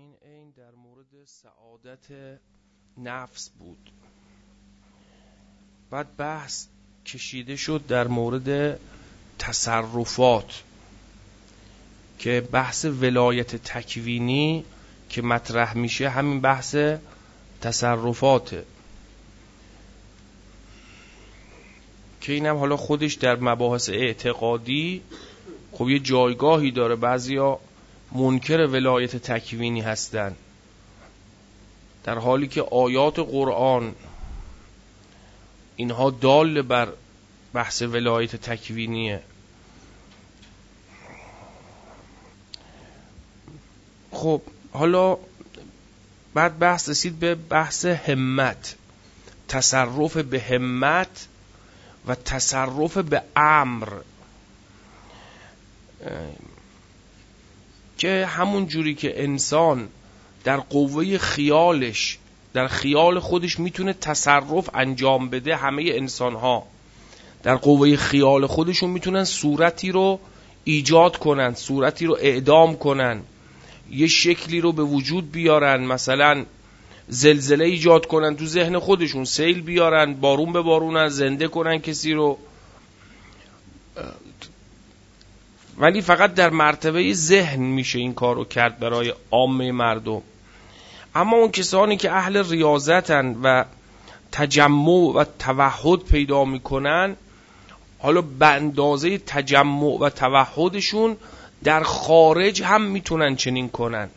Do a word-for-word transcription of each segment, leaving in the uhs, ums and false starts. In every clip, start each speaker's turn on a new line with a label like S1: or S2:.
S1: این عین در مورد سعادت نفس بود. بعد بحث کشیده شد در مورد تصرفات که بحث ولایت تکوینی که مطرح میشه همین بحث تصرفاته که اینم حالا خودش در مباحث اعتقادی خب یه جایگاهی داره. بعضیا منکر ولایت تکوینی هستن در حالی که آیات قرآن اینها دال بر بحث ولایت تکوینیه. خب حالا بعد بحث رسید به بحث همت، تصرف به همت و تصرف به امر که همون جوری که انسان در قوه خیالش در خیال خودش میتونه تصرف انجام بده، همه انسان ها در قوه خیال خودشون میتونن صورتی رو ایجاد کنن، صورتی رو اعدام کنن، یه شکلی رو به وجود بیارن، مثلا زلزله ایجاد کنن تو ذهن خودشون، سیل بیارن، بارون ببارونن، زنده کنن کسی رو، ولی فقط در مرتبه ذهن میشه این کار رو کرد برای عامه مردم. اما اون کسانی که اهل ریاضتن و تجمع و توحد پیدا میکنن، حالا به اندازه تجمع و توحدشون در خارج هم میتونن چنین کنن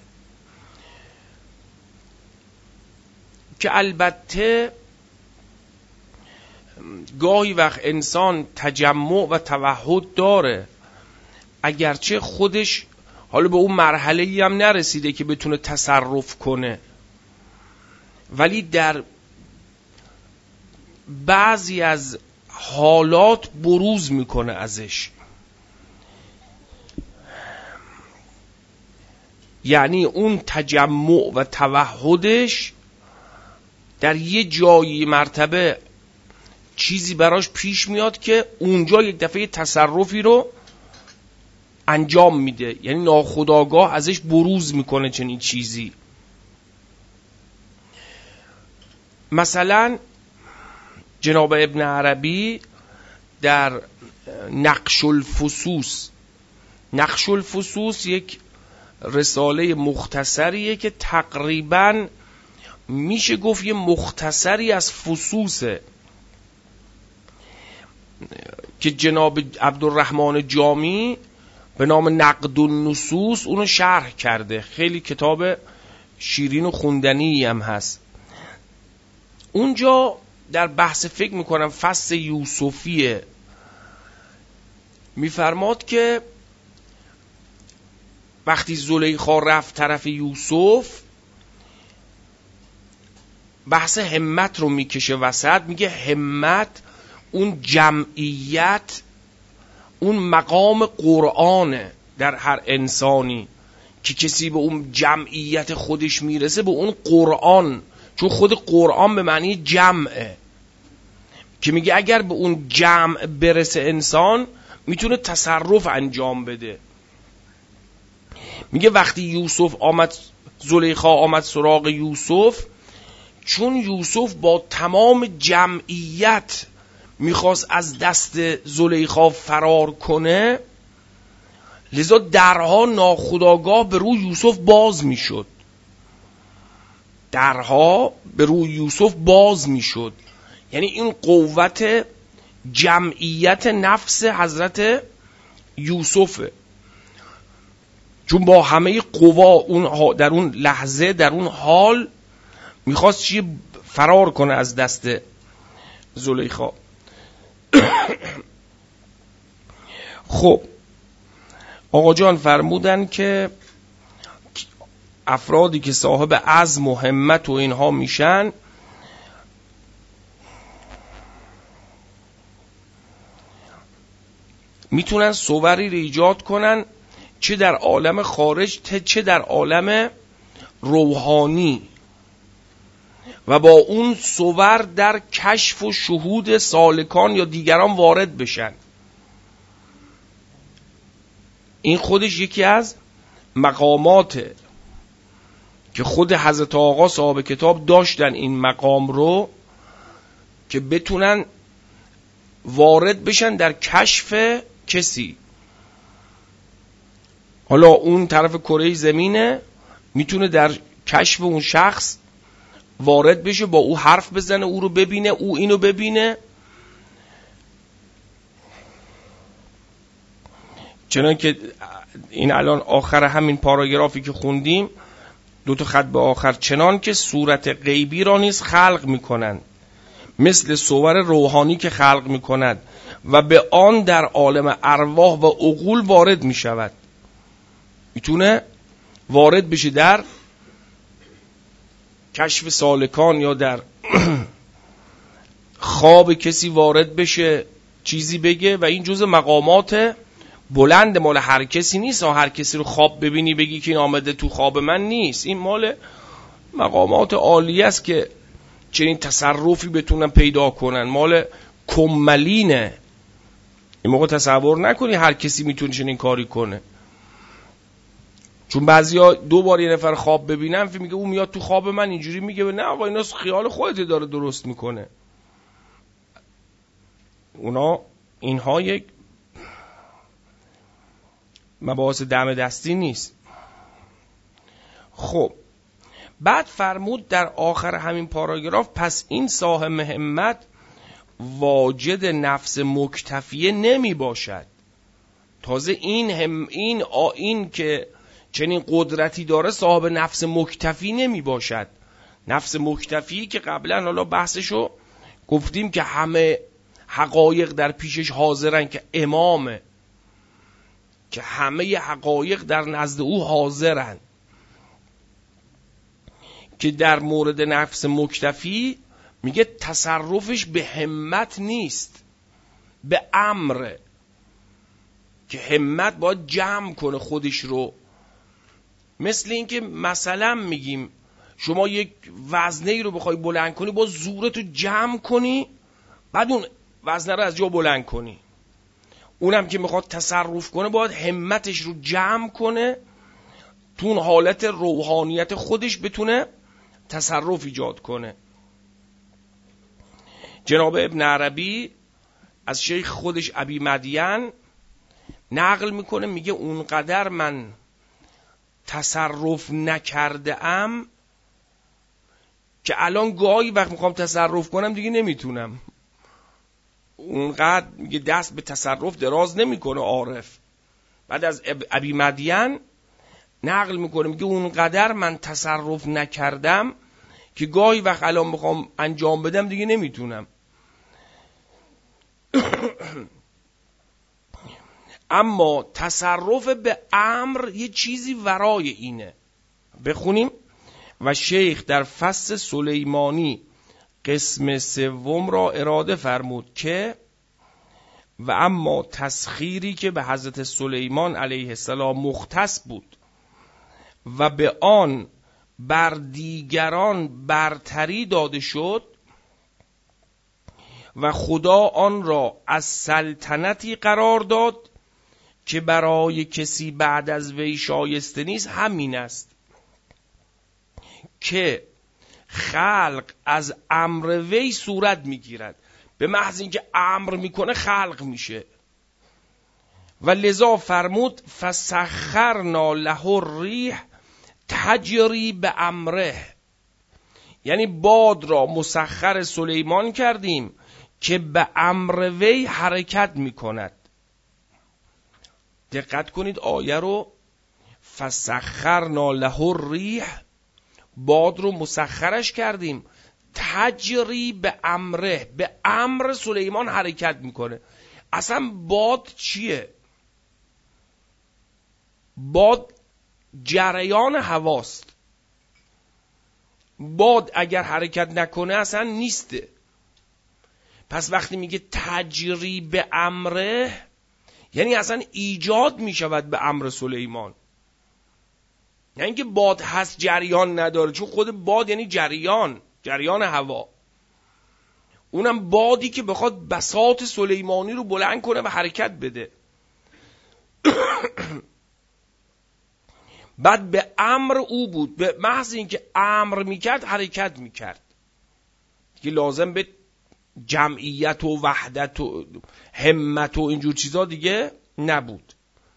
S1: که البته گاهی وقت انسان تجمع و توحد داره اگرچه خودش حالا به اون مرحله‌ای هم نرسیده که بتونه تصرف کنه، ولی در بعضی از حالات بروز میکنه ازش. یعنی اون تجمع و توحدش در یه جایی مرتبه چیزی براش پیش میاد که اونجا یک دفعه تصرفی رو انجام میده، یعنی ناخودآگاه ازش بروز میکنه چنین چیزی. مثلا جناب ابن عربی در نقش الفصوص، نقش الفصوص یک رساله مختصریه که تقریباً میشه گفت یه مختصری از فصوصه که جناب عبدالرحمن جامی به نام نقد النصوص اونو شرح کرده. خیلی کتاب شیرین و خوندنی هم هست. اونجا در بحث فکر میکنم فصل یوسفیه میفرماد که وقتی زلیخا رفت طرف یوسف بحث همت رو میکشه وسط، میگه همت اون جمعیت، اون مقام قرآنه در هر انسانی که کسی به اون جمعیت خودش میرسه، به اون قرآن، چون خود قرآن به معنی جمعه، که میگه اگر به اون جمع برسه انسان میتونه تصرف انجام بده. میگه وقتی یوسف آمد، زلیخا آمد سراغ یوسف، چون یوسف با تمام جمعیت میخواست از دست زلیخا فرار کنه، لذا درها ناخودآگاه به روی یوسف باز میشد، درها به روی یوسف باز میشد. یعنی این قوت جمعیت نفس حضرت یوسفه، چون با همه قوا اون در اون لحظه در اون حال میخواست چیه فرار کنه از دست زلیخا. خب آقا جان فرمودن که افرادی که صاحب عزم و همت و اینها میشن میتونن صوری رو ایجاد کنن، چه در عالم خارج چه در عالم روحانی، و با اون صور در کشف و شهود سالکان یا دیگران وارد بشن. این خودش یکی از مقاماته که خود حضرت آقا صاحب کتاب داشتن این مقام رو که بتونن وارد بشن در کشف کسی. حالا اون طرف کره زمینه، میتونه در کشف اون شخص وارد بشه، با او حرف بزنه، او رو ببینه، او اینو ببینه. چنان که این الان آخر همین پاراگرافی که خوندیم دو تا خط به آخر، چنان که صورت غیبی را نیز خلق میکنند مثل صور روحانی که خلق میکند و به آن در عالم ارواح و عقول وارد میشود. میتونه وارد بشه در کشف سالکان یا در خواب کسی وارد بشه چیزی بگه، و این جزء مقامات بلند مال هر کسی نیست. هر کسی رو خواب ببینی بگی که این آمده تو خواب من نیست. این مال مقامات عالی است که چنین تصرفی بتونن پیدا کنن، مال کملینه. این موقع تصور نکنی هر کسی میتونه چنین کاری کنه، چون بعضیا دو بار یه نفر خواب ببینن فکر میگه اون میاد تو خواب من اینجوری میگه. نه آقا، اینا خیال خودت داره درست میکنه. اونا اینها یک مباحث دم دستی نیست. خب بعد فرمود در آخر همین پاراگراف پس این صاحب همت واجد نفس مکتفیه نمی باشد. تازه این هم این این که چنین قدرتی داره صاحب نفس مکتفی نمی باشد. نفس مکتفی که قبلا حالا بحثشو گفتیم که همه حقایق در پیشش حاضرن، که امامه، که همه حقایق در نزد او حاضرن، که در مورد نفس مکتفی میگه تصرفش به همت نیست، به امره، که همت باید جمع کنه خودش رو. مثل این که مثلا میگیم شما یک وزنه ای رو بخوای بلند کنی با زورتو جمع کنی، بعد اون وزنه رو از جا بلند کنی. اونم که میخواد تصرف کنه باید همتش رو جمع کنه، تو اون حالت روحانیت خودش بتونه تصرف ایجاد کنه. جناب ابن عربی از شیخ خودش ابی مدین نقل میکنه، میگه اونقدر من تصرف نکرده ام که الان گاهی وقت میخوام تصرف کنم دیگه نمیتونم. اونقدر میگه دست به تصرف دراز نمیکنه عارف. بعد از ابی مدین نقل میکنه، میگه اونقدر من تصرف نکردم که گاهی وقت الان میخوام انجام بدم دیگه نمیتونم. اما تصرف به امر یه چیزی ورای اینه. بخونیم. و شیخ در فصل سلیمانی قسم سوم را اراده فرمود که و اما تسخیری که به حضرت سلیمان علیه السلام مختص بود و به آن بر دیگران برتری داده شد و خدا آن را از سلطنتی قرار داد که برای کسی بعد از وی شایسته نیست، همین است که خلق از امر وی صورت میگیرد. به محض اینکه امر میکنه خلق میشه. و لذا فرمود فسخرنا له الریح تجری به امره، یعنی باد را مسخر سلیمان کردیم که به امر وی حرکت میکند. دقت کنید آیه رو، فسخرنا له الریح، باد رو مسخرش کردیم، تجری به امره، به امر سلیمان حرکت میکنه. اصلا باد چیه؟ باد جریان هواست. باد اگر حرکت نکنه اصلا نیسته. پس وقتی میگه تجری به امره یعنی اصلا ایجاد میشود به امر سلیمان. یعنی اینکه باد هست جریان نداره، چون خود باد یعنی جریان، جریان هوا. اونم بادی که بخواد بساط سلیمانی رو بلند کنه و حرکت بده. بعد به امر او بود، به محض اینکه امر میکرد حرکت میکرد، که لازم به جمعیت و وحدت و همت و اینجور چیزا دیگه نبود.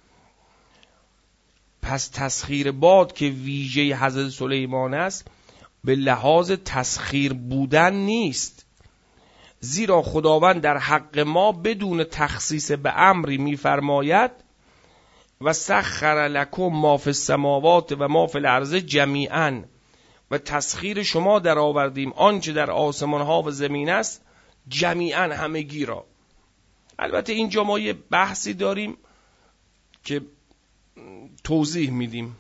S1: پس تسخیر باد که ویژه حضرت سلیمان است به لحاظ تسخیر بودن نیست، زیرا خداوند در حق ما بدون تخصیص به امری میفرماید و سخر لکم ما فی السماوات و ما فی الارض جمیعا، و تسخیر شما در آوردیم آنچه در آسمان ها و زمین است جمیعا، همگی را. البته اینجا ما یه بحثی داریم که توضیح میدیم،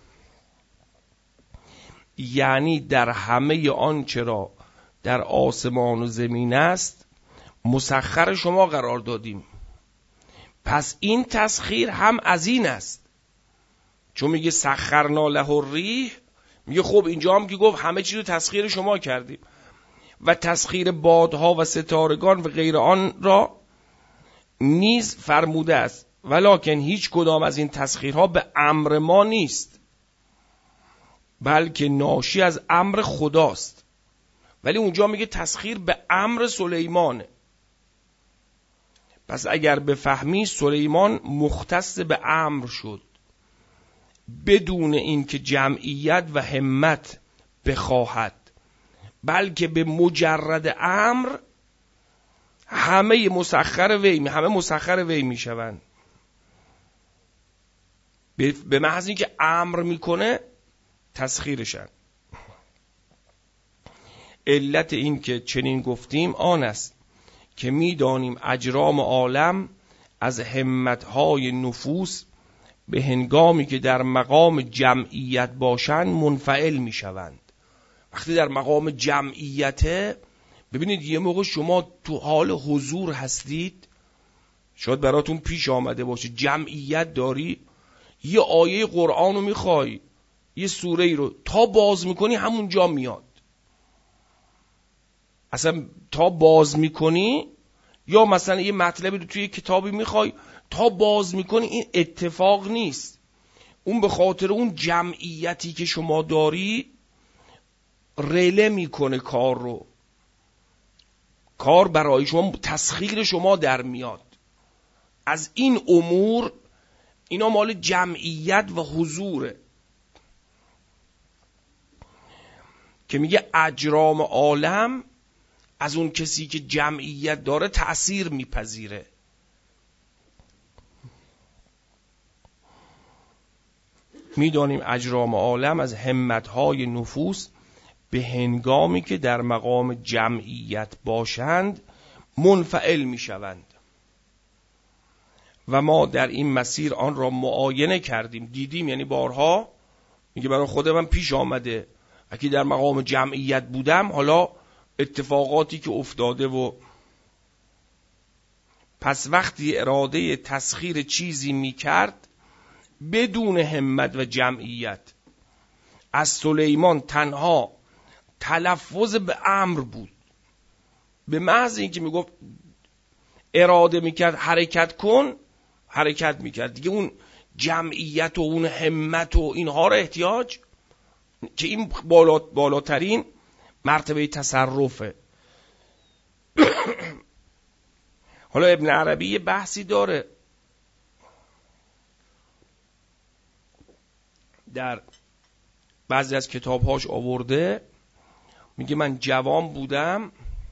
S1: یعنی در همه آنچه را در آسمان و زمین است مسخر شما قرار دادیم. پس این تسخیر هم از این است، چون میگه سخرنا له الریح، میگه خب اینجا هم که گفت همه چیز رو تسخیر شما کردیم، و تسخیر بادها و ستارگان و غیر آن را نیز فرموده است، ولکن هیچ کدام از این تسخیرها به امر ما نیست، بلکه ناشی از امر خداست. ولی اونجا میگه تسخیر به امر سلیمانه. پس اگر بفهمی سلیمان مختص به امر شد، بدون اینکه جمعیت و همت بخواهد، بلکه به مجرد امر همه مسخر وی همه مسخر وی میشوند. به محض اینکه امر میکنه تسخیرشن. علت این که چنین گفتیم آن است که میدانیم اجرام عالم از همتهای نفوس به هنگامی که در مقام جمعیت باشند منفعل میشوند. وقتی در مقام جمعیته، ببینید یه موقع شما تو حال حضور هستید، شاید براتون پیش آمده باشه جمعیت داری، یه آیه قرآن رو میخوای، یه سوره ای رو تا باز میکنی همون جا میاد. اصلا تا باز میکنی، یا مثلا یه مطلبی رو توی یه کتابی میخوای تا باز میکنی، این اتفاق نیست. اون به خاطر اون جمعیتی که شما داری رله میکنه کار رو، کار برای شما تسخیر شما در میاد. از این امور اینا مال جمعیت و حضوره که میگه اجرام عالم از اون کسی که جمعیت داره تأثیر میپذیره. میدانیم اجرام عالم از همتهای نفوس به هنگامی که در مقام جمعیت باشند منفعل میشوند و ما در این مسیر آن را معاینه کردیم، دیدیم، یعنی بارها میگه برای خود من پیش آمده اگه در مقام جمعیت بودم حالا اتفاقاتی که افتاده. و پس وقتی اراده تسخیر چیزی میکرد بدون همت و جمعیت، از سلیمان تنها تلفظ به امر بود. به محض اینکه میگفت اراده میکرد حرکت کن، حرکت میکرد دیگه. اون جمعیت و اون همت و اینها را احتیاج، که این بالا بالاترین مرتبه تصرفه. حالا ابن عربی یه بحثی داره در بعضی از کتابهاش آورده، میگه من جوان بودم،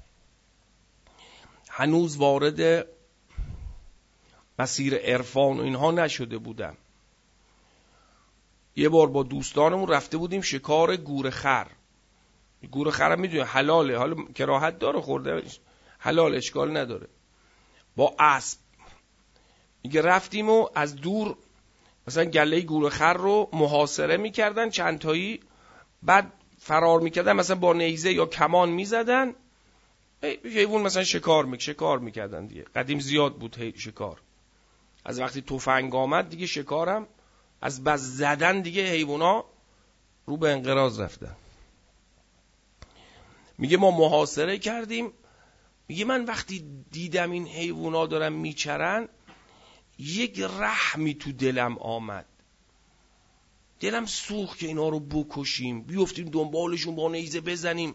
S1: هنوز وارد مسیر عرفان و اینها نشده بودم. یه بار با دوستانمون رفته بودیم شکار گورخر. گورخر هم میدونی حلاله، حالا کراهت داره خورده، حلال، اشکال نداره. با اسب میگه رفتیم و از دور مثلا گله گورخر رو محاصره میکردن چند تایی، بعد فرار میکردن، مثلا با نیزه یا کمان میزدن، حیوان مثلا شکار میک شکار میکردن دیگه. قدیم زیاد بود شکار، از وقتی تفنگ آمد دیگه شکارم از بس زدن دیگه حیونا رو به انقراض رفتن. میگه ما محاصره کردیم، میگه من وقتی دیدم این حیونا دارن میچرن یک رحمی تو دلم آمد دلم سوخت که اینا رو بکشیم، بیفتیم دنبالشون با نیزه بزنیم.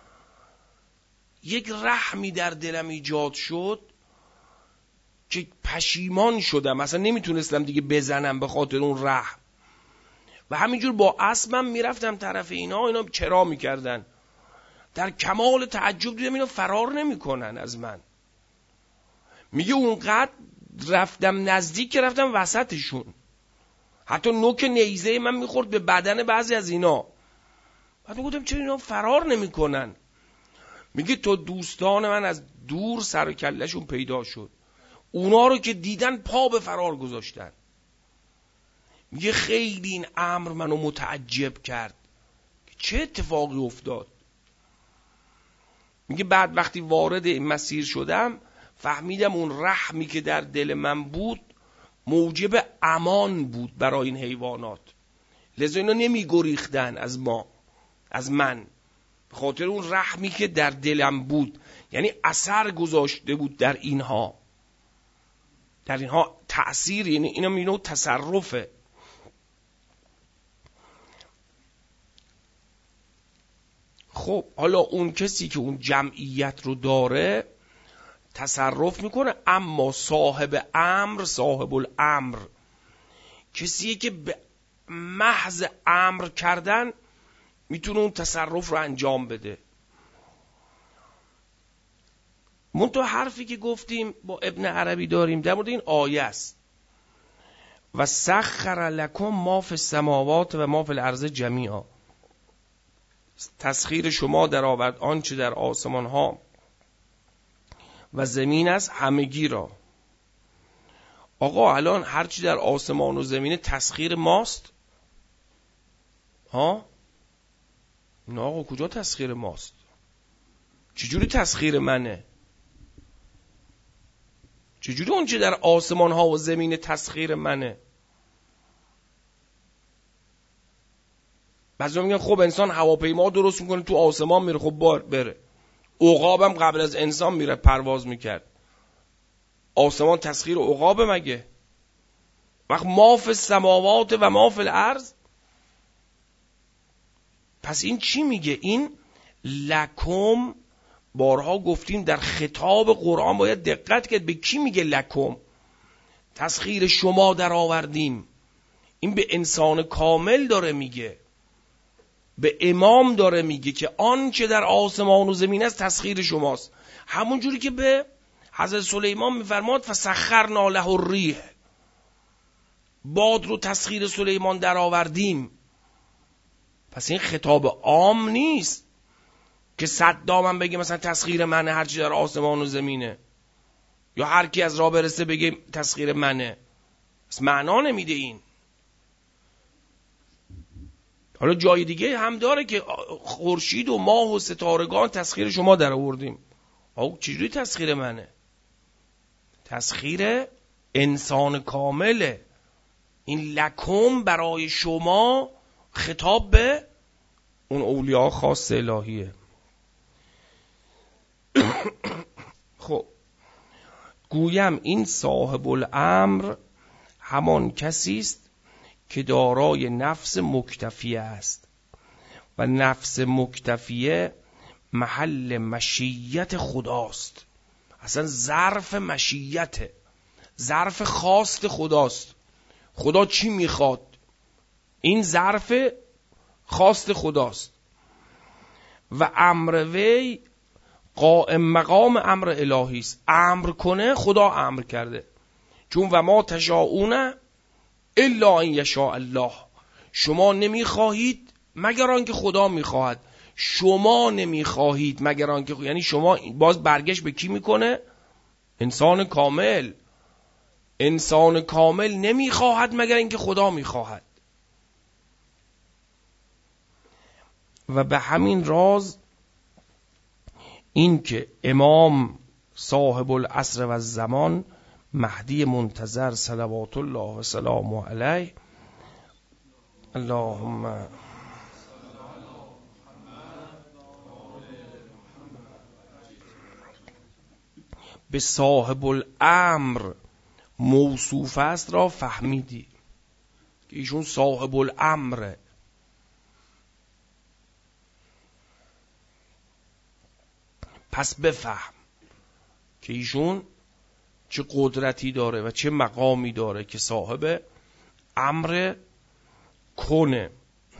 S1: یک رحمی در دلم ایجاد شد که پشیمان شدم، اصلا نمیتونستم دیگه بزنم به خاطر اون رحم. و همینجور با اسبم میرفتم طرف اینا، اینا چرا میکردن. در کمال تعجب دیدم اینا فرار نمیکنن از من. میگه اونقدر رفتم نزدیک که رفتم وسطشون، حتی نوک نیزه من میخورد به بدن بعضی از اینا. بعد میگفتم چرا اینا فرار نمیکنن. میگه تو دوستان من از دور سر و کلهشون پیدا شد، اونا رو که دیدن پا به فرار گذاشتن. میگه خیلی این امر منو متعجب کرد که چه اتفاقی افتاد. میگه بعد وقتی وارد این مسیر شدم فهمیدم اون رحمی که در دل من بود موجب امان بود برای این حیوانات، لذا اینا نمی گریختن از ما، از من، به خاطر اون رحمی که در دلم بود. یعنی اثر گذاشته بود در اینها، در اینها تأثیر، یعنی اینا مینو تصرفه. خب حالا اون کسی که اون جمعیت رو داره تصرف میکنه، اما صاحب امر، صاحب الامر کسیه که به محض امر کردن میتونه اون تصرف رو انجام بده. منتها حرفی که گفتیم با ابن عربی داریم در مورد این آیه است، و سخر لکم ما فی السماوات و ما فی الارض جمیعا، تسخیر شما در آورد آنچه در آسمان ها و زمین است همگی را. آقا الان هرچی در آسمان و زمین تسخیر ماست؟ ها؟ نه آقا، کجا تسخیر ماست؟ چجوری تسخیر منه؟ چجوری اون چه در آسمان ها و زمین تسخیر منه؟ بعضی میگن خب انسان هواپیما درست میکنه تو آسمان میره، خب بار بره. عقابم قبل از انسان میره پرواز میکرد. آسمان تسخیر عقاب مگه؟ وقت ما فی السماوات و ما فی الارض. پس این چی میگه؟ این لکم، بارها گفتیم در خطاب قرآن باید دقت کرد به کی میگه لکم. تسخیر شما در آوردیم، این به انسان کامل داره میگه، به امام داره میگه که آنچه در آسمان و زمین است تسخیر شماست. همون جوری که به حضرت سلیمان میفرماد فسخرنا له الریح، باد رو تسخیر سلیمان در آوردیم. پس این خطاب عام نیست که صدام هم بگه مثلا تسخیر منه هرچی در آسمان و زمینه، یا هر کی از راه برسه بگه تسخیر منه. پس معنا نمیده این. حالا جای دیگه هم داره که خورشید و ماه و ستارگان تسخیر شما در آوردیم. آقا چجوری تسخیر منه؟ تسخیر انسان کامله. این لکم برای شما خطاب به اون اولیاء خاص الهیه. خب گویم این صاحب الامر همان کسی است که دارای نفس مکتفیه است و نفس مکتفیه محل مشیت خداست. اصلا ظرف مشیته، ظرف خواست خداست. خدا چی میخواد؟ این ظرف خواست خداست. و امر وی قائم مقام امر الهی است. امر کنه خدا امر کرده، چون و ما تشاؤون الا ان یشاء الله، شما نمیخواهید مگر آنکه خدا میخواهد. شما نمیخواهید مگر آنکه، یعنی شما باز برگشت به کی میکنه؟ انسان کامل. انسان کامل نمیخواهد مگر اینکه خدا میخواهد. و به همین راز این که امام صاحب العصر و الزمان مهدی منتظر صلوات الله و سلامه علیه، اللهم به صاحب الامر موصوف است را فهمیدی. که ایشون صاحب الامره. پس بفهم که ایشون چه قدرتی داره و چه مقامی داره که صاحب امر کنه.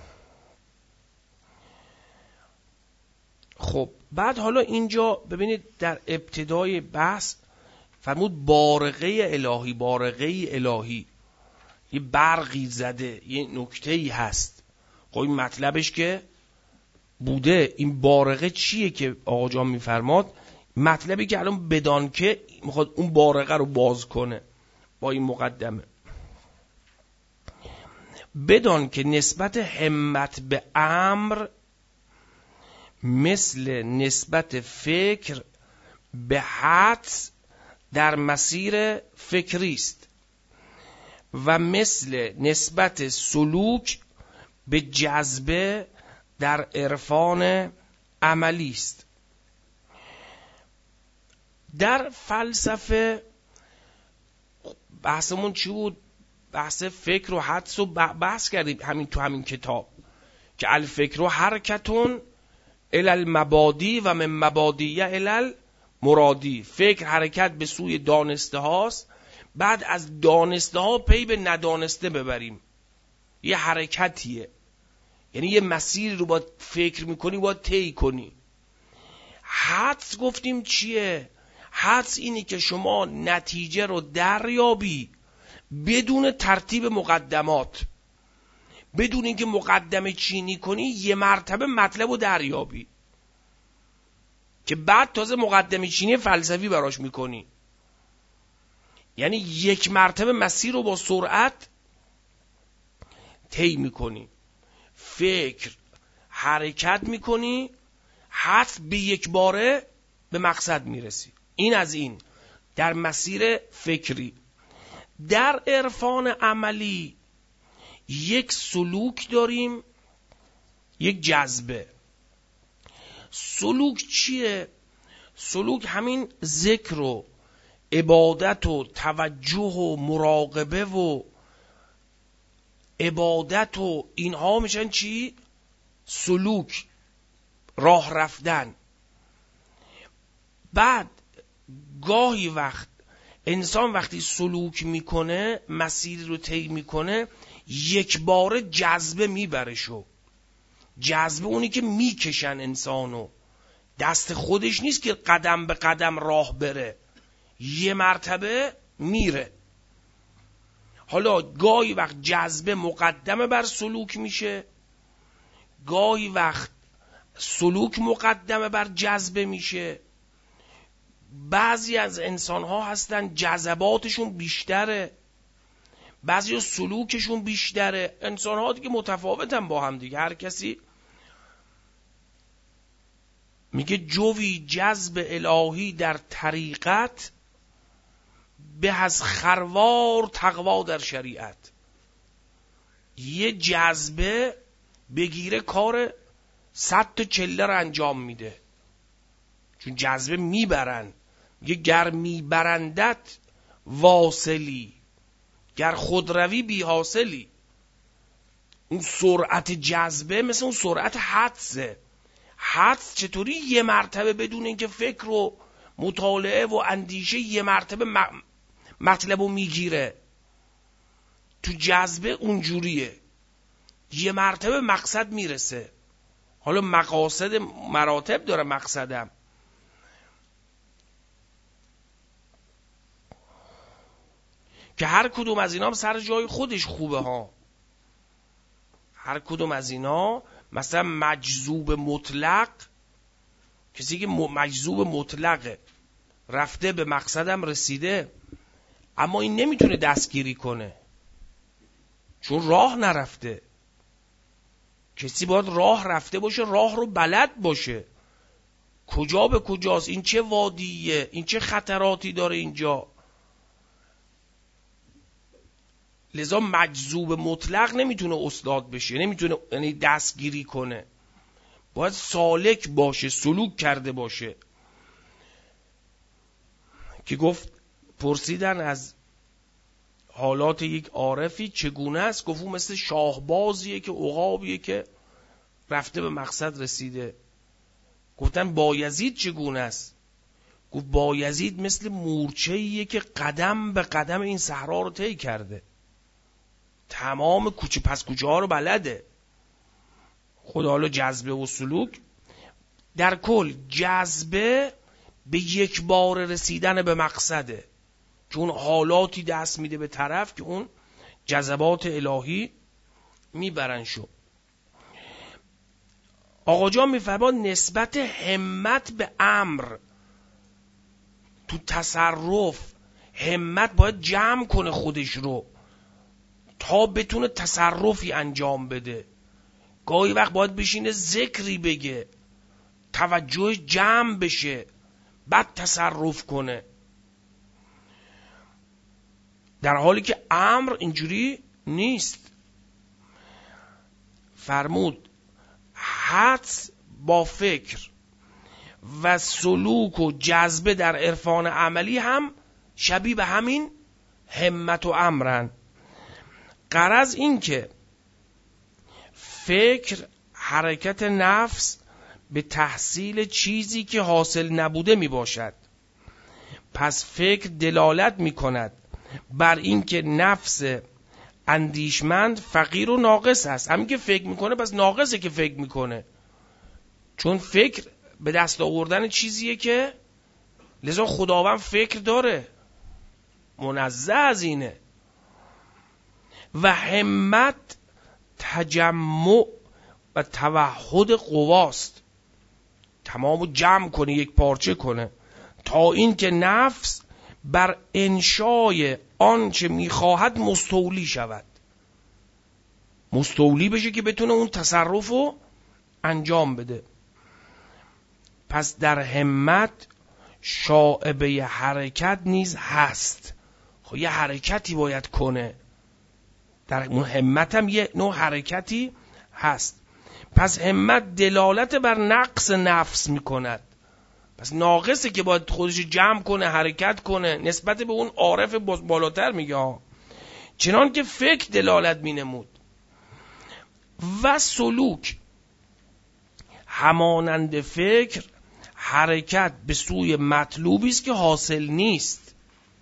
S1: خب بعد حالا اینجا ببینید در ابتدای بحث فرمود بارقه الهی. بارقه الهی یه برقی زده، یه نکته‌ای هست. خب این مطلبش که بوده. این بارقه چیه که آقا جان میفرماد؟ مطلبی که الان بدان که میخواد اون بارقه رو باز کنه با این مقدمه. بدان که نسبت همت به امر مثل نسبت فکر به حدس در مسیر فکری است و مثل نسبت سلوک به جذبه در عرفان عملی است. در فلسفه بحثمون چی بود؟ بحث فکر و حدس رو بحث کردیم همین تو همین کتاب که الفکر و حرکتون الی المبادی و من مبادیه الی المرادی. فکر حرکت به سوی دانسته هاست، بعد از دانسته ها پی به ندانسته ببریم. یه حرکتیه، یعنی یه مسیر رو باید فکر میکنی، باید طی کنی. حدس گفتیم چیه؟ حدس اینی که شما نتیجه رو دریابی بدون ترتیب مقدمات، بدون اینکه مقدمه چینی کنی، یه مرتبه مطلب رو دریابی که بعد تازه مقدمه چینی فلسفی براش میکنی. یعنی یک مرتبه مسیر رو با سرعت طی میکنی، فکر حرکت میکنی، حدس به یک باره به مقصد میرسی. این از این در مسیر فکری. در عرفان عملی یک سلوک داریم، یک جذبه. سلوک چیه؟ سلوک همین ذکر و عبادت و توجه و مراقبه و عبادت و اینها میشن چی؟ سلوک، راه رفتن. بعد گاهی وقت انسان وقتی سلوک میکنه، مسیر رو طی میکنه، یک بار جذبه میبره شو. جذبه اونی که میکشن انسانو، دست خودش نیست که قدم به قدم راه بره، یه مرتبه میره. حالا گاهی وقت جذبه مقدمه بر سلوک میشه، گاهی وقت سلوک مقدمه بر جذبه میشه. بعضی از انسان ها هستن جذباتشون بیشتره، بعضی سلوکشون بیشتره. انسان ها دیگه متفاوتن با هم دیگه. هر کسی میگه جوی جذب الهی در طریقت به از خروار تقوا در شریعت. یه جذبه بگیره کار صد تا چله رو انجام میده، چون جذبه میبرن. میگه گر میبرندت واصلی، گر خودروی بی حاصلی. اون سرعت جذبه مثل اون سرعت حدسه. حدس چطوری یه مرتبه بدون اینکه فکر و مطالعه و اندیشه یه مرتبه مطلب رو میگیره؟ تو جذبه اونجوریه، یه مرتبه مقصد میرسه. حالا مقاصد مراتب داره مقصدم. که هر کدوم از اینا هم سر جای خودش خوبه ها. هر کدوم از اینا، مثلا مجذوب مطلق، کسی که مجذوب مطلقه، رفته به مقصدم رسیده، اما این نمیتونه دستگیری کنه چون راه نرفته. کسی باید راه رفته باشه، راه رو بلد باشه، کجا به کجاست، این چه وادیه، این چه خطراتی داره اینجا. لذا مجذوب مطلق نمیتونه استاد بشه، نمیتونه یعنی دستگیری کنه، باید سالک باشه، سلوک کرده باشه. که گفت پرسیدن از حالات یک عارفی چگونه است؟ گفت مثل شاهبازیه که عقابیه که رفته به مقصد رسیده. گفتن بایزید چگونه است؟ گفت بایزید مثل مورچه‌ایه که قدم به قدم این صحرا رو طی کرده، تمام کوچه پس کوچه ها رو بلده. خدا حالا جذبه و سلوک در کل، جذبه به یک بار رسیدن به مقصده که اون حالاتی دست میده به طرف که اون جذبات الهی میبرن شو. آقا جان میفرما نسبت همت به امر تو تصرف، همت باید جمع کنه خودش رو تا بتونه تصرفی انجام بده. گاهی وقت باید بشینه ذکری بگه، توجه جمع بشه، بعد تصرف کنه، در حالی که امر اینجوری نیست. فرمود حدس با فکر و سلوک و جذبه در عرفان عملی هم شبیه به همین همت و امرن. غرض این که فکر حرکت نفس به تحصیل چیزی که حاصل نبوده می باشد. پس فکر دلالت می کند بر این که نفس اندیشمند فقیر و ناقص است. همین که فکر میکنه پس ناقصه که فکر میکنه، چون فکر به دست آوردن چیزیه که لذا خداوند فکر داره، منزه از اینه. و همت تجمع و توحد قواست، تمامو جمع کنه، یک پارچه کنه، تا این که نفس بر انشای آنچه میخواهد مستولی شود، مستولی بشه که بتونه اون تصرفو انجام بده. پس در همت شائبه حرکت نیز هست. خب یه حرکتی باید کنه، در اون همت هم یه نوع حرکتی هست. پس همت دلالت بر نقص نفس میکند، پس ناقصه که باید خودش جمع کنه، حرکت کنه، نسبت به اون عارف بالاتر میگه، چنان که فکر دلالت مینمود. و سلوک همانند فکر حرکت به سوی مطلوبی است که حاصل نیست.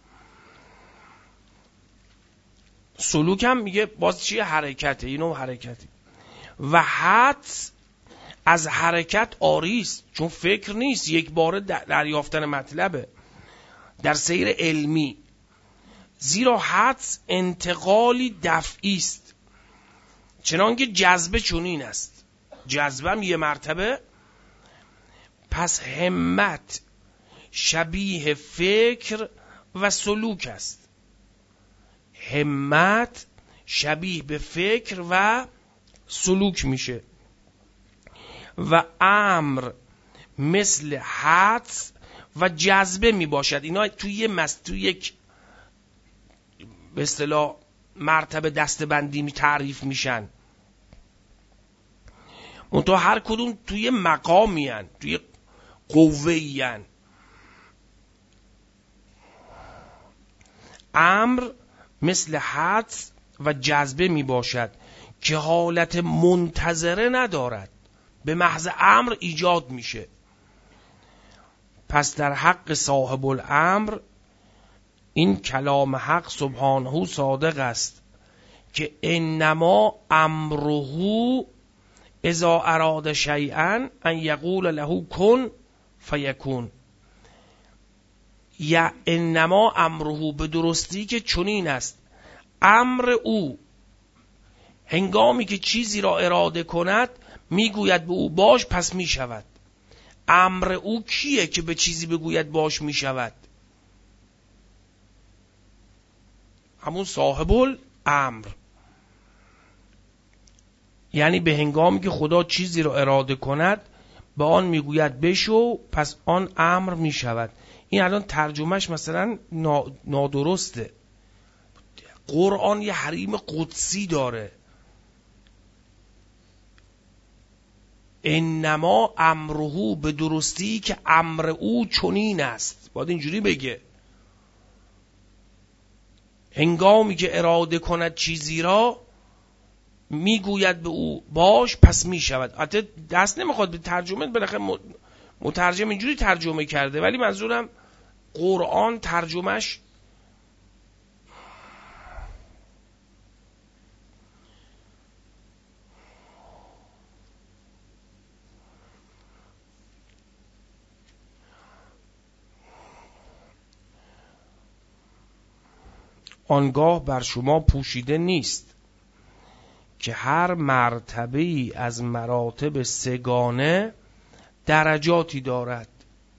S1: سلوک هم میگه باز چیه؟ حرکته، اینو حرکتی. و حدس از حرکت عاری است، چون فکر نیست، یک بار دریافتن مطلبه در سیر علمی. زیرا حدس انتقالی دفعی است، چنانکه جذبه چنین است، جذبه هم یه مرتبه. پس همت شبیه فکر و سلوک است. همت شبیه به فکر و سلوک میشه. و امر مثل حدس و جذبه می باشد. اینا توی یه مست توی یک به اصطلاح مرتبه دستبندی می تعریف میشن، منتها هر کدوم توی مقامی هن، توی قوه‌ای هن. امر مثل حدس و جذبه می باشد که حالت منتظره ندارد، به محض امر ایجاد میشه. پس در حق صاحب الامر این کلام حق سبحانه صادق است که انما امره اذا اراد شیئا ان یقول له کن فیکون. یا انما امره، به درستی که چنین است امر او، هنگامی که چیزی را اراده کند میگوید به او باش، پس میشود. امر او کیه که به چیزی بگوید باش میشود؟ همون صاحب الامر. یعنی به هنگامی که خدا چیزی را اراده کند به آن میگوید بشو، پس آن امر میشود. این الان ترجمهش مثلا نادرسته. قرآن یه حریم قدسی داره، انما امره، به درستی که امر او چنین است، باید اینجوری بگه. هنگامی که اراده کند چیزی را میگوید به او باش، پس میشود. حتی دست نمیخواد به ترجمه، بالاخره مترجم اینجوری ترجمه کرده، ولی منظورم قرآن ترجمهش آنگاه بر شما پوشیده نیست که هر مرتبه ای از مراتب سگانه درجاتی دارد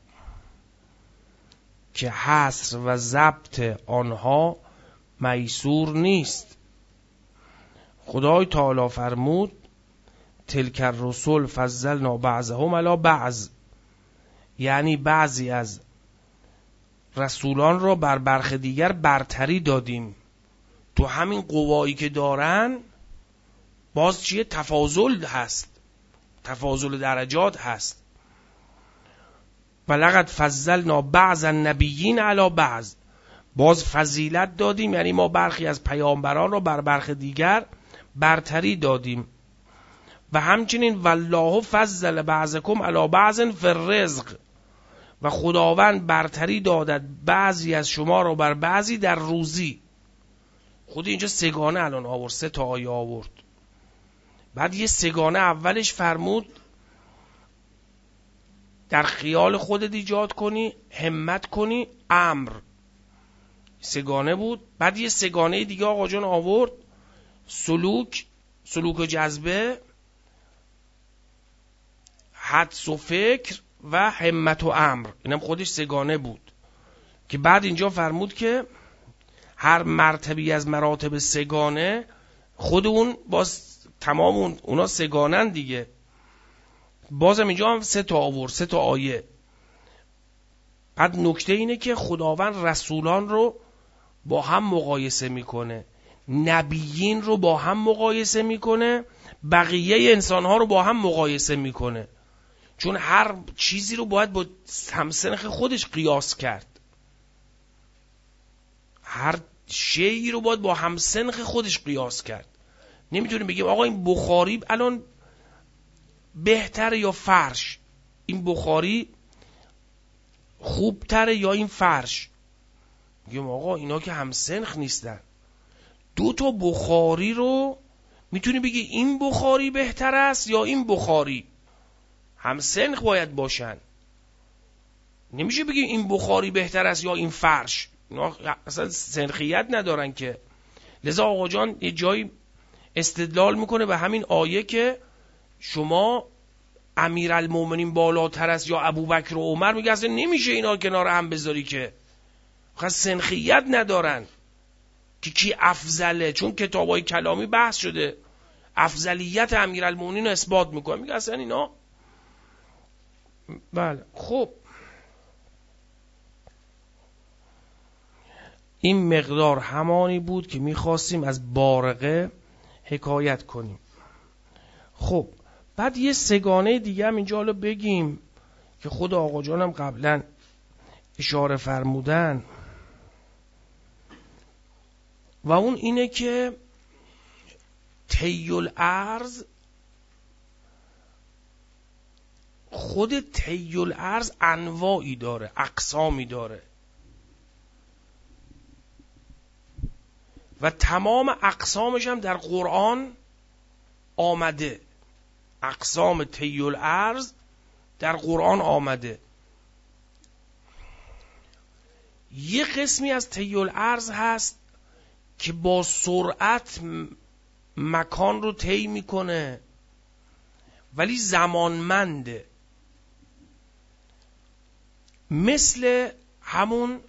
S1: که حصر و ضبط آنها میسور نیست. خدای تعالی فرمود تلک الرسل فضلنا بعضهم علی بعض، یعنی بعضی از رسولان را بر برخی دیگر برتری دادیم. تو همین قوایی که دارن باز چیه؟ تفاضل هست، تفاضل درجات هست. ولقد فضلنا بعض النبیین علی بعض، باز فضیلت دادیم، یعنی ما برخی از پیامبران را بر برخی دیگر برتری دادیم. و همچنین والله فضل بعضکم علی بعض فی الرزق، و خداوند برتری دادد بعضی از شما را بر بعضی در روزی. خود اینجا سگانه الان آورد، سه تا آیه آورد. بعد یه سگانه اولش فرمود در خیال خودت ایجاد کنی، همت کنی، امر، سگانه بود. بعد یه سگانه دیگه آقا جان آورد، سلوک، سلوک و جذبه، حدس و فکر و همت و امر، اینم خودش سگانه بود. که بعد اینجا فرمود که هر مرتبی از مراتب سگانه، خود اون باز تمام اون اونا سگانن دیگه. بازم اینجا هم سه تا آورد، سه تا آیه. بعد نکته اینه که خداوند رسولان رو با هم مقایسه میکنه، نبیین رو با هم مقایسه میکنه، بقیه انسانها رو با هم مقایسه میکنه، چون هر چیزی رو باید با همسنخ خودش قیاس کرد، هر شیئی رو باید با همسنخ خودش قیاس کرد. نمیتونیم بگیم آقا این بخاری الان بهتره یا فرش، این بخاری خوبتره یا این فرش. میگیم آقا اینا که همسنخ نیستن. دو تا بخاری رو میتونی بگی این بخاری بهتر است یا این بخاری، همسنخ باید باشن. نمیشه بگی این بخاری بهتر است یا این فرش، اینا اصلا سنخیت ندارن که. لذا آقا جان یه جایی استدلال میکنه به همین آیه که شما امیرالمومنین بالاتر است یا ابوبکر و عمر، میگه اصلا نمیشه اینا کنار هم بذاری که خاص سنخیت ندارن که کی افضله، چون کتابای کلامی بحث شده افضلیت امیرالمومنین رو اثبات میکنه، میگه اصلا اینا. بله خب این مقدار همانی بود که میخواستیم از بارقه حکایت کنیم. خب بعد یه سگانه دیگه هم اینجا حالا بگیم که خود آقا جانم قبلا اشاره فرمودن، و اون اینه که طی الارض، خود طی الارض انواعی داره، اقسامی داره و تمام اقسامش هم در قرآن آمده. اقسام طی الارض در قرآن آمده. یه قسمی از طی الارض هست که با سرعت مکان رو طی میکنه ولی زمانمنده، مثل همون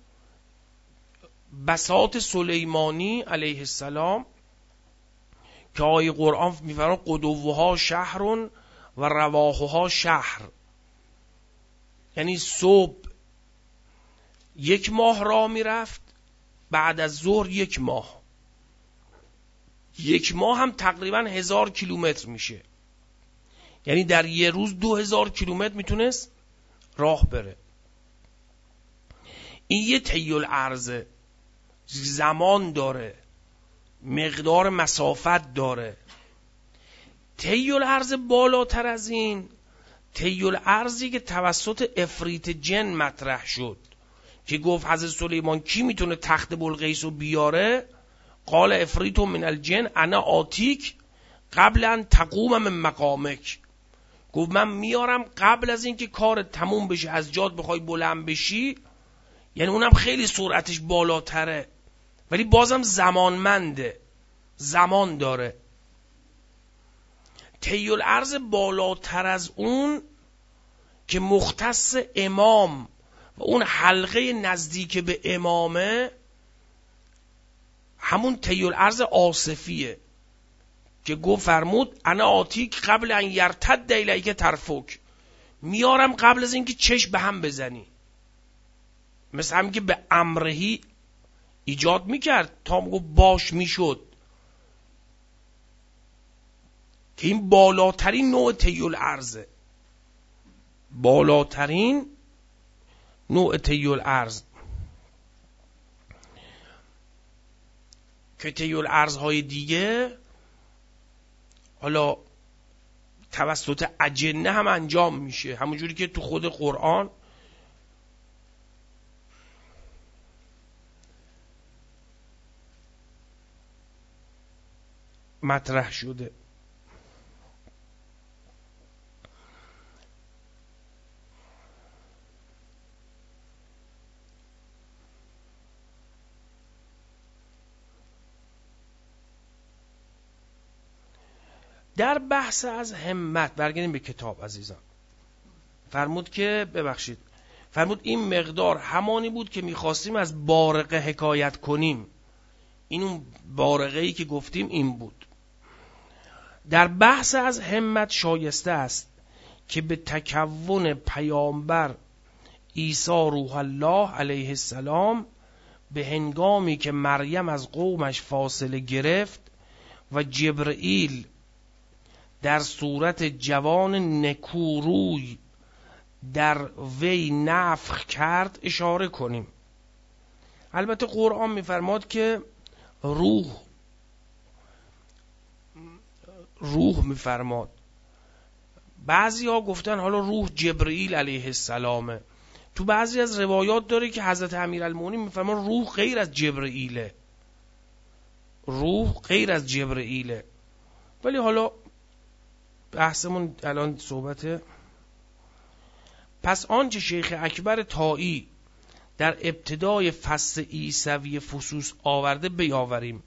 S1: بساط سلیمانی علیه السلام که آیه قرآن میفرماید قدوها شهر و رواحها شهر، یعنی صبح یک ماه راه میرفت، بعد از ظهر یک ماه، یک ماه هم تقریبا هزار کیلومتر میشه، یعنی در یه روز دو هزار کیلومتر میتونست راه بره. این یه طی الارضه، زمان داره، مقدار مسافت داره. طی الارض بالاتر از این، طی الارضی که توسط افریت جن مطرح شد که گفت حضرت سلیمان کی میتونه تخت بلقیس رو بیاره؟ قال افریت من الجن انا آتیک قبل ان تقوم من مقامک. گفت من میارم قبل از اینکه کار تموم بشه، از جات بخوای بلند بشی. یعنی اونم خیلی سرعتش بالاتره ولی بازم زمانمنده، زمان داره. طی الارض بالاتر از اون که مختص امام و اون حلقه نزدیک به امامه، همون طی الارض آصفیه که گفت فرمود انا آتیک قبل ان یرتد الیک طرفک، میارم قبل از اینکه چشم به هم بزنی. مثل همین که به امرهی ایجاد میکرد تا گفت باش میشد، که این بالاترین نوع طی الارضه، بالاترین نوع طی الارض. که طی الارضهای دیگه حالا توسط اجنه هم انجام میشه، همونجوری که تو خود قرآن مطرح شده. در بحث از همت برگردیم به کتاب عزیزان. فرمود که ببخشید فرمود این مقدار همانی بود که میخواستیم از بارقه حکایت کنیم. این اون بارقه‌ای که گفتیم این بود. در بحث از همت شایسته است که به تکون پیامبر عیسی روح الله علیه السلام به هنگامی که مریم از قومش فاصله گرفت و جبرئیل در صورت جوان نکوروی در وی نفخ کرد اشاره کنیم. البته قرآن می‌فرماد که روح روح می‌فرماد. بعضی ها گفتن حالا روح جبرئیل علیه السلامه. تو بعضی از روایات داره که حضرت امیرالمومنین می‌فرماد روح غیر از جبرئیله، روح غیر از جبرئیله. ولی حالا بحثمون الان صحبته. پس آنچه شیخ اکبر طایی در ابتدای فصل عیسوی فصوص آورده بیاوریم،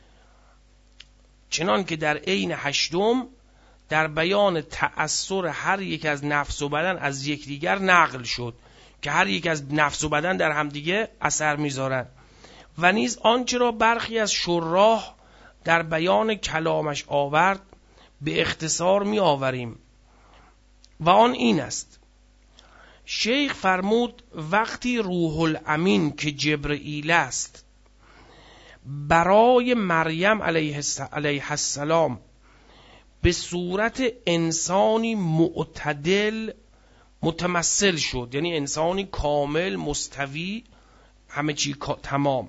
S1: چنان که در عین هشتم در بیان تأثر هر یک از نفس و بدن از یکدیگر نقل شد که هر یک از نفس و بدن در همدیگه اثر میذارن، و نیز آنچه را برخی از شراح در بیان کلامش آورد به اختصار می آوریم و آن این است. شیخ فرمود وقتی روح الامین که جبرئیل است برای مریم علیه السلام به صورت انسانی معتدل متمثل شد، یعنی انسانی کامل مستوی همه چی تمام،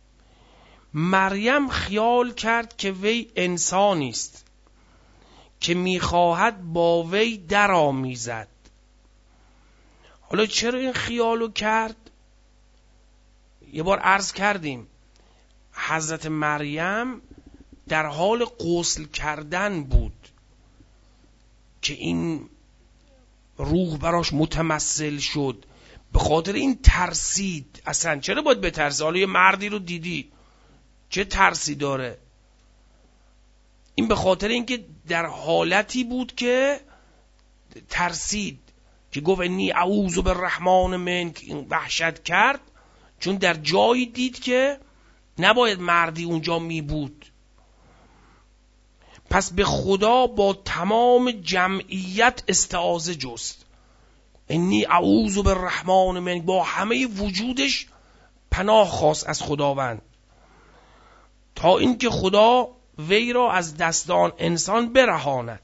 S1: مریم خیال کرد که وی انسانی است که میخواهد با وی درآمیزد. حالا چرا این خیالو کرد؟ یه بار عرض کردیم حضرت مریم در حال غسل کردن بود که این روح براش متمثل شد، به خاطر این ترسید. اصلا چرا باید بترسه؟ حالا یه مردی رو دیدی چه ترسی داره؟ این به خاطر اینکه در حالتی بود که ترسید، که گفت انی اعوذ بالرحمن منک، این وحشت کرد چون در جایی دید که نباید مردی اونجا می بود. پس به خدا با تمام جمعیت استعاذه جست، انی اعوذ بالرحمن منک، با همه وجودش پناه خواست از خداوند، تا اینکه خدا وی را از دستان انسان برهاند.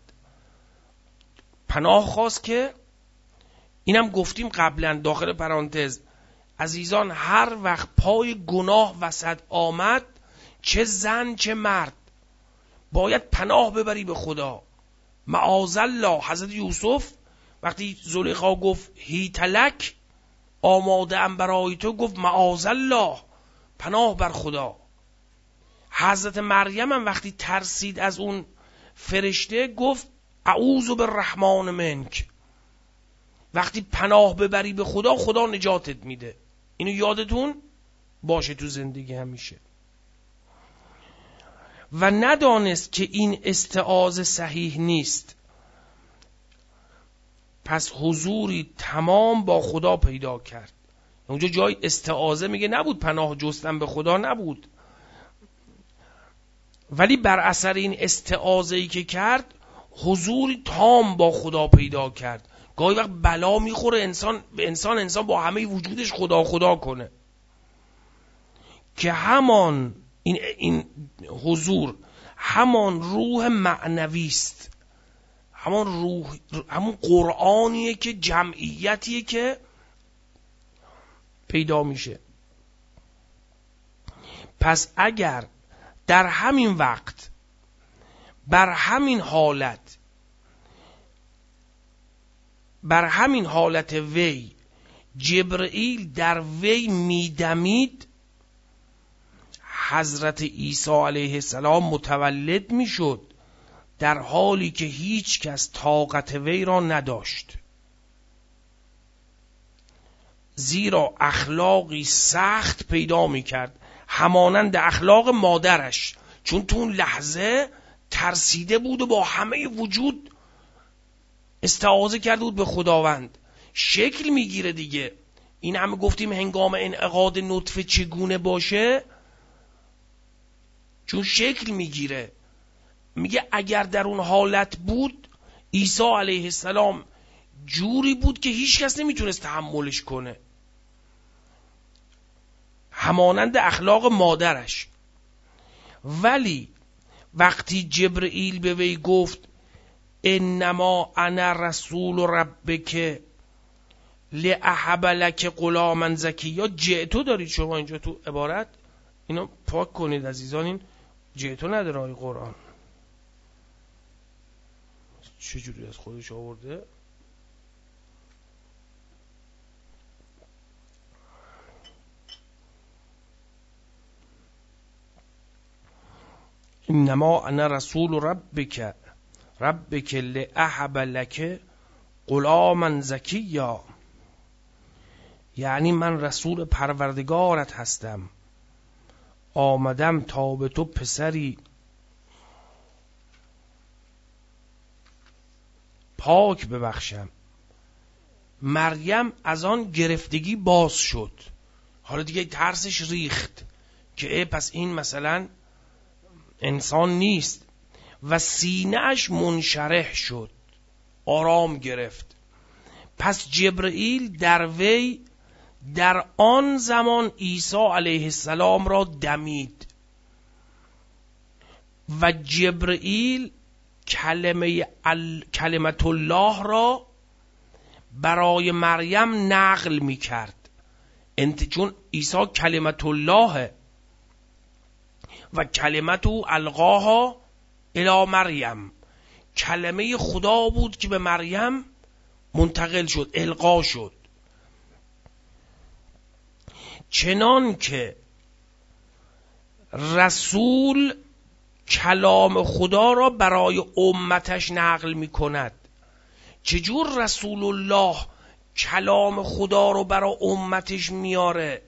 S1: پناه خواست که اینم گفتیم قبلا داخل پرانتز، عزیزان هر وقت پای گناه وسط آمد، چه زن چه مرد، باید پناه ببری به خدا. معاذالله. حضرت یوسف وقتی زلیخا گفت هیتلک، آماده ام برای تو، گفت معاذالله، پناه بر خدا. حضرت مریم هم وقتی ترسید از اون فرشته گفت اعوذ بالرحمن منک. وقتی پناه ببری به خدا، خدا نجاتت میده. اینو یادتون باشه تو زندگی همیشه. و ندانست که این استعاذه صحیح نیست، پس حضوری تمام با خدا پیدا کرد. اونجا جای استعاذه میگه نبود، پناه جستن به خدا نبود، ولی بر اثر این استعاذه‌ای که کرد حضوری تام با خدا پیدا کرد. گاهی وقت بلا میخوره انسان به انسان، انسان با همه وجودش خدا خدا کنه، که همان این این حضور همان روح معنوی است، همان روح، همون قرآنیه که جمعیتیه که پیدا میشه. پس اگر در همین وقت بر همین حالت بر همین حالت وی جبرئیل در وی میدمید، حضرت عیسی علیه السلام متولد میشد در حالی که هیچ کس طاقت وی را نداشت، زیرا اخلاقی سخت پیدا میکرد همانند اخلاق مادرش، چون تو اون لحظه ترسیده بود و با همه وجود استعاذه کرده بود به خداوند. شکل میگیره دیگه. این همه گفتیم هنگام انعقاد نطفه چگونه باشه، چون شکل میگیره. میگه اگر در اون حالت بود، عیسی علیه السلام جوری بود که هیچ کس نمیتونست تحملش کنه، همانند اخلاق مادرش. ولی وقتی جبرئیل به وی گفت انما انا رسول ربک لاهب لک غلاما زکیا، جئتو دارید شما اینجا تو عبارت، اینو پاک کنید عزیزان، این جئتو نداره آیه قرآن. چجوری از خودش آورده؟ انما انا رسول ربک ربک لاهب لک غلاما زکیا، یعنی من رسول پروردگارت هستم، آمدم تا به تو پسری پاک ببخشم. مریم از آن گرفتگی باز شد، حالا دیگه ترسش ریخت که ای پس این مثلا انسان نیست، و سینه‌اش منشرح شد، آرام گرفت. پس جبرئیل در وی در آن زمان عیسی علیه السلام را دمید و جبرئیل کلمه ال... کلمت الله را برای مریم نقل می کرد، انت... چون عیسی کلمت الله و کلمت او القاها الی مریم، کلمه خدا بود که به مریم منتقل شد، القا شد. چنان که رسول کلام خدا را برای امتش نقل می کند، چجور رسول الله کلام خدا رو برای امتش میاره؟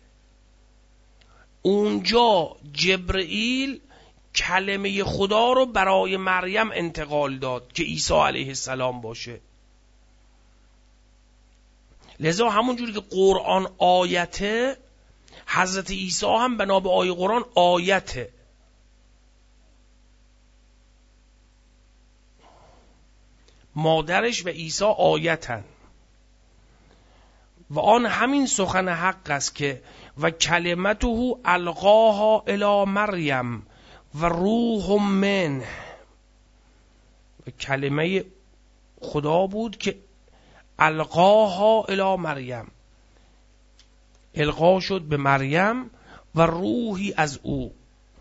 S1: اونجا جبرئیل کلمه خدا رو برای مریم انتقال داد که عیسی علیه السلام باشه. لذا همون جوری که قرآن آیته، حضرت عیسی هم بنا به آیه قرآن آیته. مادرش و عیسی آیتن و آن همین سخن حق است که و کلمته القاها الی مریم و روح منه، و کلمه خدا بود که القاها الی مریم، القا شد به مریم و روحی از او،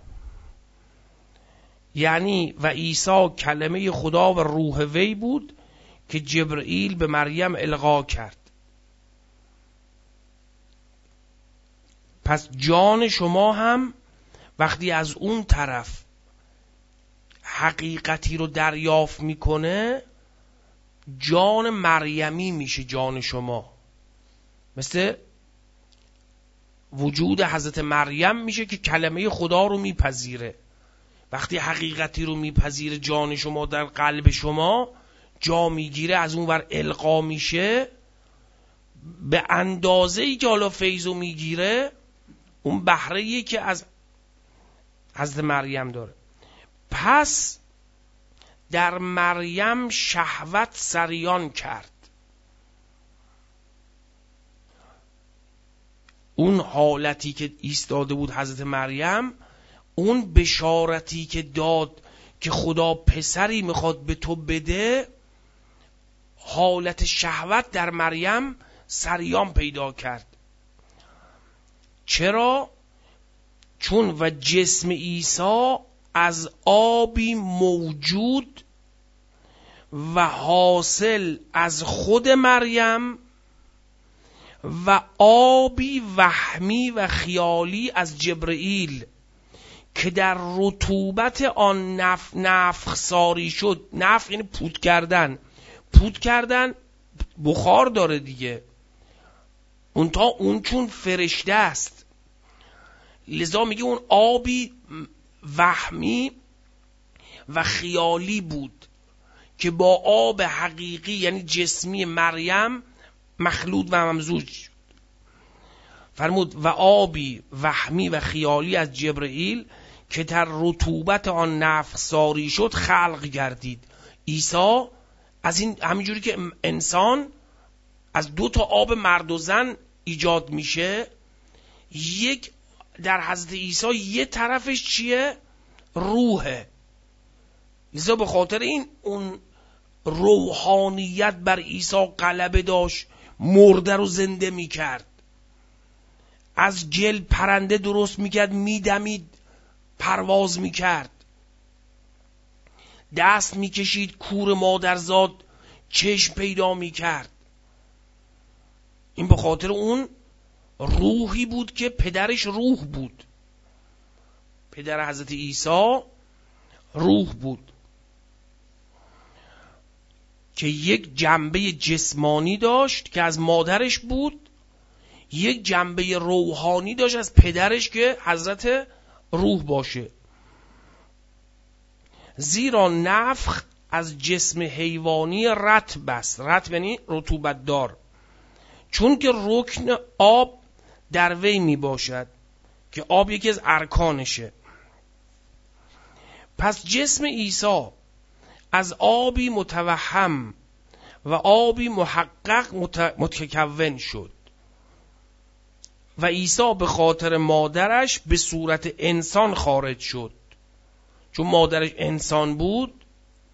S1: یعنی و عیسی کلمه خدا و روح وی بود که جبرئیل به مریم القا کرد. پس جان شما هم وقتی از اون طرف حقیقتی رو دریافت میکنه جان مریمی میشه جان شما، مثل وجود حضرت مریم میشه که کلمه خدا رو میپذیره. وقتی حقیقتی رو میپذیره جان شما در قلب شما جا میگیره، از اون ور القا میشه، به اندازه ای که حالا فیضو میگیره اون بهره‌ای که از حضرت مریم داره. پس در مریم شهوت سریان کرد. اون حالتی که ایستاده بود حضرت مریم، اون بشارتی که داد که خدا پسری میخواد به تو بده، حالت شهوت در مریم سریان پیدا کرد. چرا؟ چون و جسم عیسی از آبی موجود و حاصل از خود مریم و آبی وهمی و خیالی از جبرئیل که در رطوبت آن نف... نفخ ساری شد. نفخ یعنی پود کردن. پود کردن بخار داره دیگه، اون تا اون چون فرشته است، لذا میگه اون آبی وهمی و خیالی بود که با آب حقیقی یعنی جسمی مریم مخلوط و ممزوج فرمود. و آبی وهمی و خیالی از جبرئیل که در رطوبت آن نفخ ساری شد خلق گردید. عیسی از این همینجوری که انسان از دو تا آب مرد و زن ایجاد میشه، یک در حضرت عیسی یه طرفش چیه؟ روحه. لذا به خاطر این اون روحانیت بر عیسی غلبه داشت، مرده رو زنده میکرد، از گل پرنده درست میکرد، میدمید پرواز میکرد، دست میکشید کور مادرزاد چشم پیدا میکرد. این به خاطر اون روحی بود که پدرش روح بود. پدر حضرت عیسی روح بود که یک جنبه جسمانی داشت که از مادرش بود، یک جنبه روحانی داشت از پدرش که حضرت روح باشه. زیرا نفخ از جسم حیوانی رطب است. رطب یعنی رطوبت دار، چون که رکن آب در وی می باشد که آب یکی از ارکانشه. پس جسم عیسی از آبی متوهم و آبی محقق متکون شد و عیسی به خاطر مادرش به صورت انسان خارج شد. چون مادرش انسان بود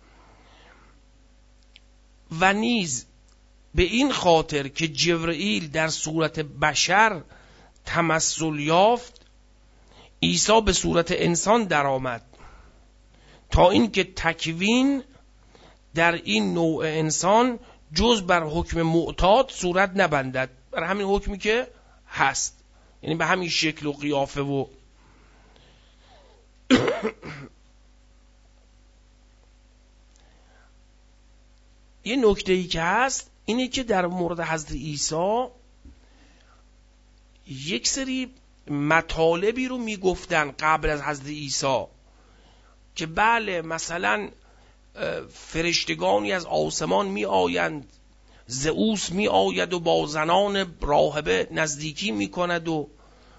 S1: و نیز به این خاطر که جبرئیل در صورت بشر تمثل یافت، عیسی به صورت انسان درآمد تا اینکه تکوین در این نوع انسان جز بر حکم معتاد صورت نبندد، بر همین حکمی که هست، یعنی به همین شکل و قیافه. و یه نکته ای که هست اینه که در مورد حضرت عیسی یک سری مطالبی رو میگفتن قبل از حضرت عیسی که بله مثلا فرشتگانی از آسمان می آیند، زئوس می آید و با زنان راهبه نزدیکی می کند و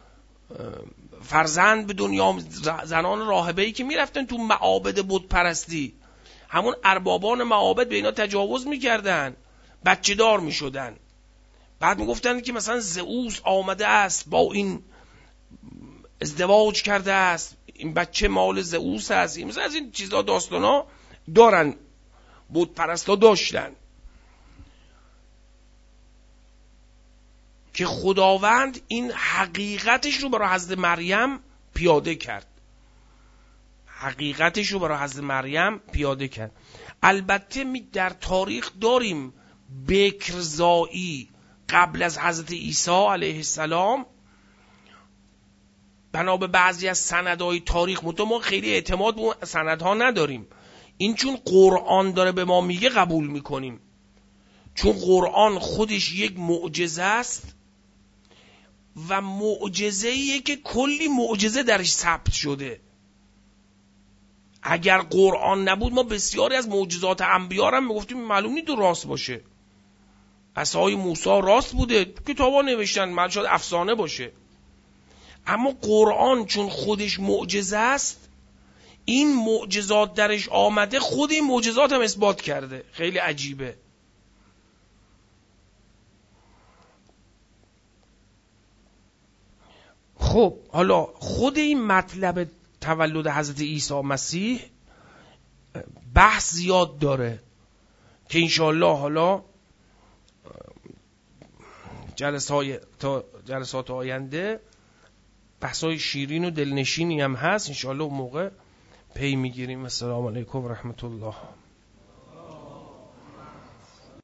S1: فرزند به دنیا. زنان راهبه‌ای که می رفتن تو معابد بت پرستی، همون اربابان معابد به اینا تجاوز می کردن، بچه دار می شدن. بعد می گفتن که مثلا زئوس آمده است با این ازدواج کرده است، این بچه مال زئوس است. مثلا از این چیزا داستانا دارن، بت پرستا داشتن که خداوند این حقیقتش رو برای حضرت مریم پیاده کرد. حقیقتش رو برای حضرت مریم پیاده کرد. البته می در تاریخ داریم بکرزایی قبل از حضرت عیسی علیه السلام، بنا به بعضی از سندهای تاریخ، متو ما خیلی اعتماد به اون سندها نداریم. این چون قرآن داره به ما میگه قبول میکنیم، چون قرآن خودش یک معجزه است و معجزه‌ایه که کلی معجزه درش ثبت شده. اگر قرآن نبود ما بسیاری از معجزات انبیا هم میگفتیم معلوم نیست راست باشه. عصای موسی راست بوده، کتابا نوشتن، معلوم شد افسانه باشه. اما قرآن چون خودش معجزه است، این معجزات درش آمده، خود این معجزات هم اثبات کرده. خیلی عجیبه. خب حالا خود این مطلب تولد حضرت عیسی مسیح بحث زیاد داره که انشاءالله حالا جلسات تا جلسات آینده بحثای شیرین و دلنشینی هم هست، انشاءالله اون موقع پی میگیریم. السلام علیکم و رحمت الله.